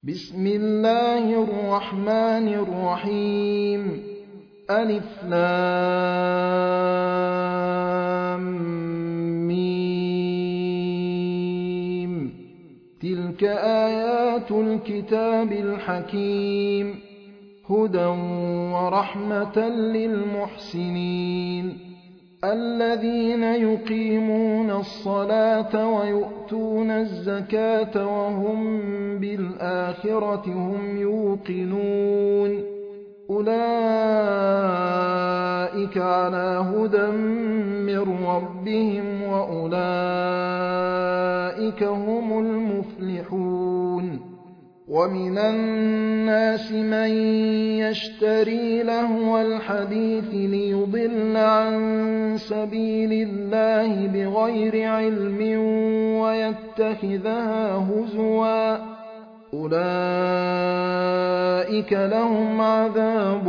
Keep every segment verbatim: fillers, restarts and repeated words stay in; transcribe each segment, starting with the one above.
بسم الله الرحمن الرحيم ألف لام ميم تلك آيات الكتاب الحكيم هدى ورحمة للمحسنين الذين يقيمون الصلاة ويؤتون الزكاة وهم بالآخرة هم يوقنون أولئك على هدى من ربهم وأولئك هم المفلحون ومن الناس من يشتري لهو الحديث ليضل عن سبيل الله بغير علم ويتخذها هزوا أولئك لهم عذاب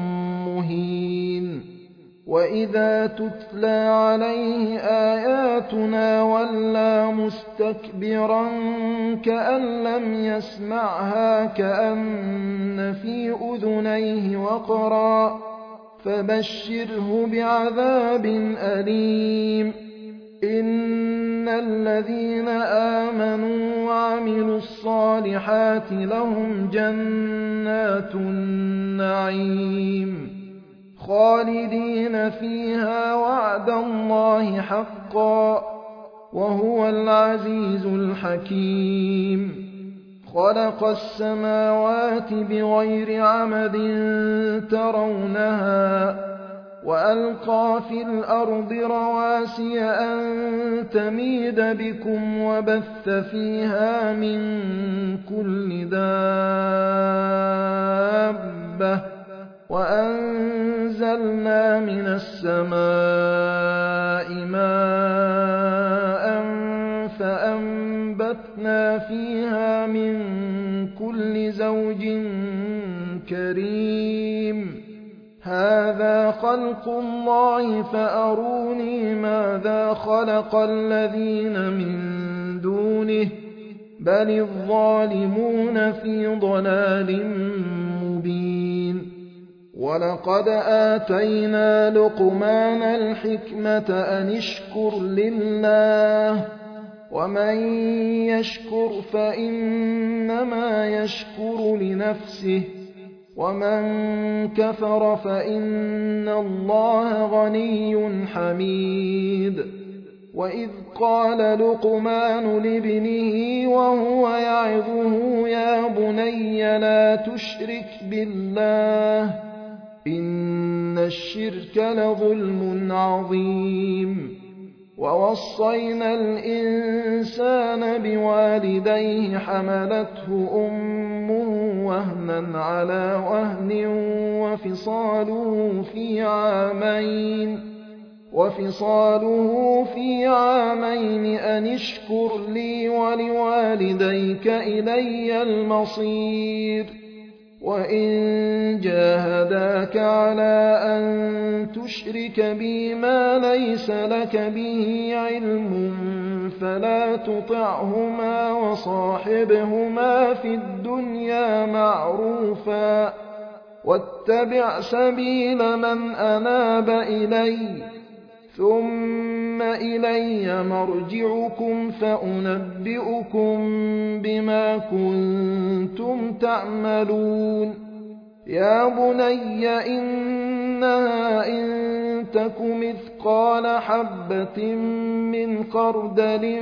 مهين وإذا تتلى عليه آياتنا ولى مستكبرا كأن لم يسمعها كأن في أذنيه وقرا فبشره بعذاب أليم إن الذين آمنوا وعملوا الصالحات لهم جنات النعيم خالدين فيها وعد الله حقا وهو العزيز الحكيم خلق السماوات بغير عمد ترونها وألقى في الأرض رواسي أن تميد بكم وبث فيها من كل دابة وأنزلنا من السماء ماء فأنبتنا فيها من كل زوج كريم هذا خلق الله فأروني ماذا خلق الذين من دونه بل الظالمون في ضلال مبين ولقد آتينا لقمان الحكمة أن اشكر لله ومن يشكر فإنما يشكر لنفسه ومن كفر فإن الله غني حميد وإذ قال لقمان لابنه وهو يعظه يا بني لا تشرك بالله إن الشرك لظلم عظيم ووصينا الإنسان بوالديه حملته أمه وهنا على وهن وفصاله في عامين وفصاله في عامين أن اشكر لي ولوالديك إلي المصير وإن جاهداك على أن تشرك بي ما ليس لك به علم فلا تطعهما وصاحبهما في الدنيا معروفا واتبع سبيل من أناب إلي ثم إلي مرجعكم فأنبئكم بما كنتم تعملون يا بني إنها إن تك مثقال حبة من خردل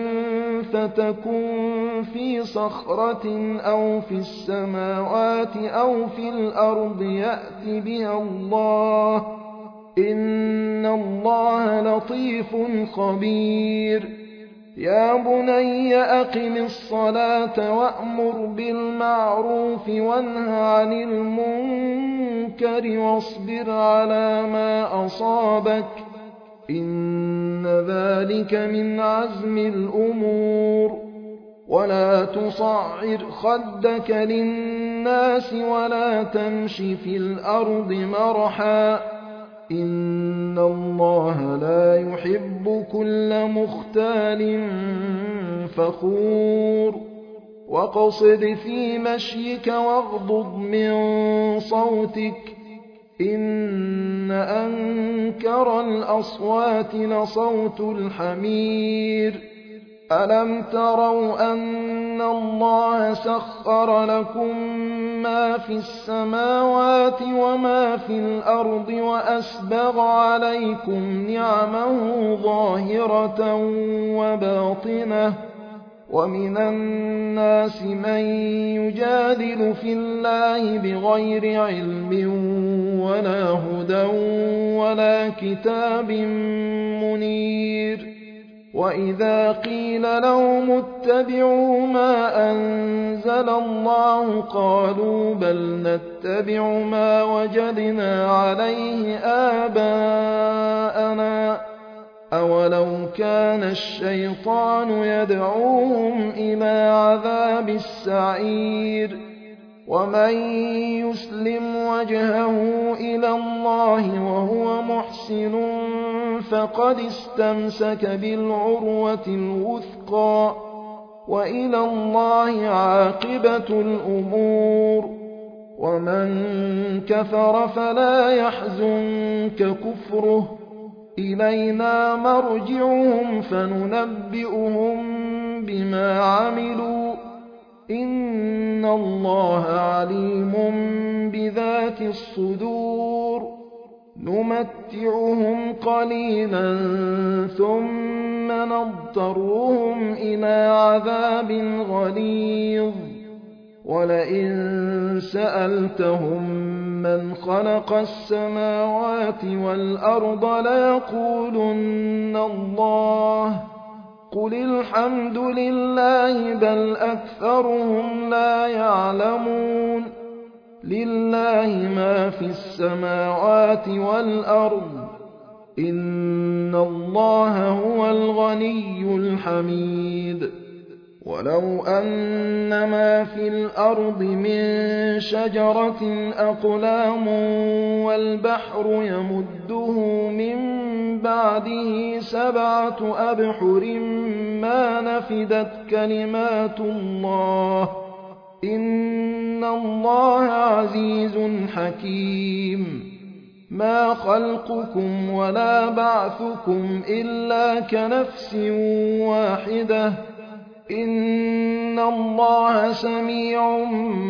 فتكن في صخرة أو في السماوات أو في الأرض يأت بها الله إن الله لطيف خبير يا بني أقم الصلاة وأمر بالمعروف وانه عن المنكر واصبر على ما أصابك إن ذلك من عزم الأمور ولا تصعر خدك للناس ولا تمش في الأرض مرحا إن الله لا يحب كل مختال فخور وَاقْصِدْ فِي مَشْيِكَ وَاغْضُضْ مِن صَوْتِكَ إِنَّ أَنكَرَ الْأَصْوَاتِ لَصَوْتُ الْحَمِيرِ أَلَمْ تَرَوْا أَنَّ اللَّهَ سَخَّرَ لَكُم مَّا فِي السَّمَاوَاتِ وَمَا فِي الْأَرْضِ وَأَسْبَغَ عَلَيْكُمْ نِعَمَهُ ظَاهِرَةً وَبَاطِنَةً وَمِنَ النَّاسِ مَن يُجَادِلُ فِي اللَّهِ بِغَيْرِ عِلْمٍ وَلَا هُدًى وَلَا كِتَابٍ مُّنِيرٍ وَإِذَا قِيلَ لَهُمُ اتَّبِعُوا مَا أَنزَلَ اللَّهُ قَالُوا بَلْ نَتَّبِعُ مَا وَجَدْنَا عَلَيْهِ آبَاءَنَا أَوَلَوْ كَانَ الشَّيْطَانُ يَدْعُوهُمْ إِلَىٰ عَذَابِ السَّعِيرِ وَمَن يُسْلِمْ وَجْهَهُ إِلَى اللَّهِ وَهُوَ مُحْسِنٌ فَقَدِ اسْتَمْسَكَ بِالْعُرْوَةِ الْوُثْقَىٰ وَإِلَى اللَّهِ عَاقِبَةُ الْأُمُورِ وَمَن كَفَرَ فَلَا يَحْزُنكَ كُفْرُهُ إِلَيْنَا مَرْجِعُهُمْ فَنُنَبِّئُهُم بِمَا عَمِلُوا إِنَّ اللَّهَ عَلِيمٌ بِذَاتِ الصُّدُورِ نُمَتِّعُهُمْ قَلِيلًا ثُمَّ نَضْطَرُّهُمْ إِلَىٰ عَذَابٍ غَلِيظٍ وَلَئِن سَأَلْتَهُم مَّنْ خَلَقَ السَّمَاوَاتِ وَالْأَرْضَ لَيَقُولُنَّ اللَّهُ قُلِ الْحَمْدُ لِلَّهِ بَلْ أَكْثَرُهُمْ لَا يَعْلَمُونَ لِلَّهِ مَا فِي السَّمَاوَاتِ وَالْأَرْضِ إِنَّ اللَّهَ هُوَ الْغَنِيُّ الْحَمِيدُ وَلَوْ أَنَّ مَا فِي الْأَرْضِ مِن شَجَرَةٍ أَقْلَامٌ وَالْبَحْرُ يَمُدُّهُ مِن بَعْدِهِ سَبْعَةُ أَبْحُرٍ مَّا نَفِدَتْ كَلِمَاتُ اللَّهِ إِنَّ اللَّهَ عَزِيزٌ حَكِيمٌ مَا خَلْقُكُمْ وَلَا بَعْثُكُمْ إِلَّا كَنَفْسٍ وَاحِدَةٍ إِنَّ اللَّهَ سَمِيعٌ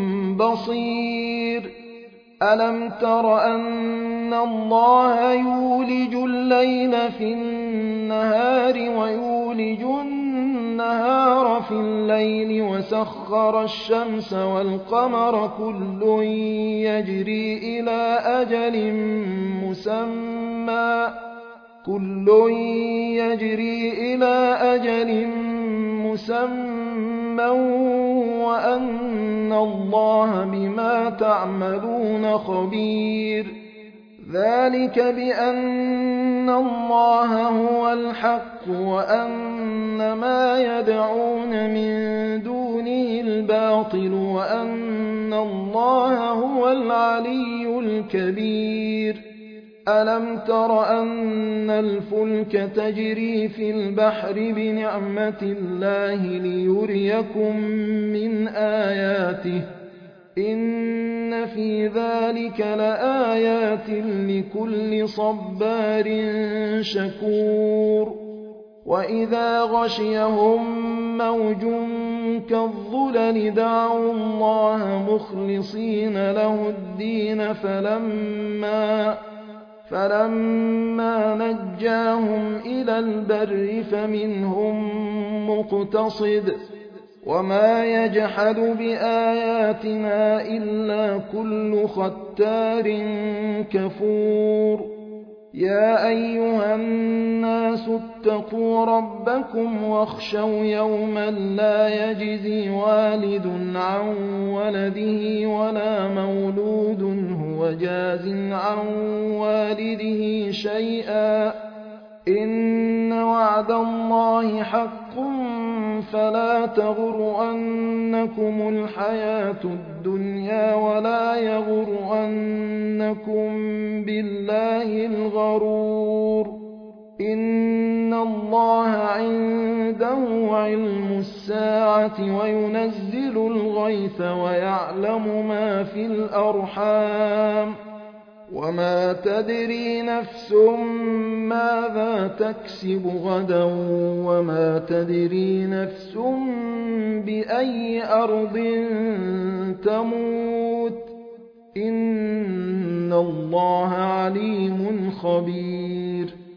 بَصِيرٌ أَلَمْ تَرَ أَنَّ اللَّهَ يُولِجُ اللَّيْلَ فِي النَّهَارِ وَيُولِجُ النَّهَارَ فِي اللَّيْلِ وَسَخَّرَ الشَّمْسَ وَالْقَمَرَ كُلٌّ يَجْرِي إِلَىٰ أَجَلٍ مُّسَمًّى كُلٌّ يَجْرِي إِلَىٰ أَجَلٍ مُّسَمًّى وَأَنَّ اللَّهَ بِمَا تَعْمَلُونَ خَبِيرٌ ذَٰلِكَ بِأَنَّ اللَّهَ هُوَ الْحَقُّ وَأَنَّ مَا يَدْعُونَ مِن دُونِهِ الْبَاطِلُ وَأَنَّ اللَّهَ هُوَ الْعَلِيُّ الْكَبِيرُ أَلَمْ تَرَ أَنَّ الْفُلْكَ تَجْرِي فِي الْبَحْرِ بِنِعْمَتِ اللَّهِ لِيُرِيَكُم مِّنْ آيَاتِهِ إِنَّ فِي ذَٰلِكَ لَآيَاتٍ لِّكُلِّ صَبَّارٍ شَكُورٍ وَإِذَا غَشِيَهُم مَّوْجٌ كَالظُّلَلِ دَعَوُا اللَّهَ مُخْلِصِينَ لَهُ الدِّينَ فَلَمَّا فَلَمَّا نَجَّاهُمْ إِلَى الْبَرِّ فَمِنْهُم مُّقْتَصِدٌ وَمَا يَجْحَدُ بِآيَاتِنَا إِلَّا كُلُّ خَتَّارٍ كَفُورٍ يَا أَيُّهَا النَّاسُ اتَّقُوا رَبَّكُمْ وَاخْشَوْا يَوْمًا لَّا يَجْزِي وَالِدٌ عَن وَلَدِهِ وَلَا مَوْلُودٌ هُوَ جَازٍ عَن وَالِدِهِ شَيْئًا إِنَّ وَعْدَ اللَّهِ حَقٌّ فَلَا تَغُرَّنَّكُمُ الْحَيَاةُ الدُّنْيَا وَلَا يَغُرَّنَّكُم بِاللَّهِ الْغَرُورُ إِنَّ اللَّهَ عِندَهُ عِلْمُ السَّاعَةِ الساعة وينزل الغيث ويعلم ما في الأرحام وما تدري نفس ماذا تكسب غدا وما تدري نفس بأي أرض تموت إن الله عليم خبير